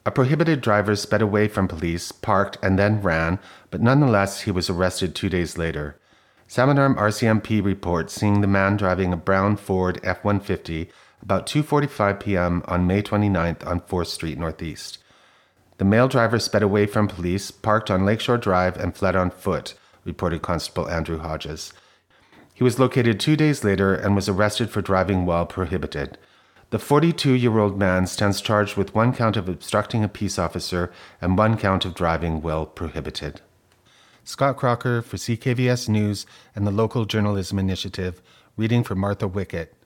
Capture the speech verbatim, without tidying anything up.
A prohibited driver sped away from police, parked, and then ran, but nonetheless he was arrested two days later. Salmon Arm R C M P reports seeing the man driving a brown Ford F one fifty about two forty-five p.m. on May twenty-ninth on fourth Street Northeast. The male driver sped away from police, parked on Lakeshore Drive, and fled on foot, reported Constable Andrew Hodges. He was located two days later and was arrested for driving while prohibited. The forty-two-year-old man stands charged with one count of obstructing a peace officer and one count of driving while prohibited. Scott Crocker for C K V S News and the Local Journalism Initiative, reading for Martha Wickett.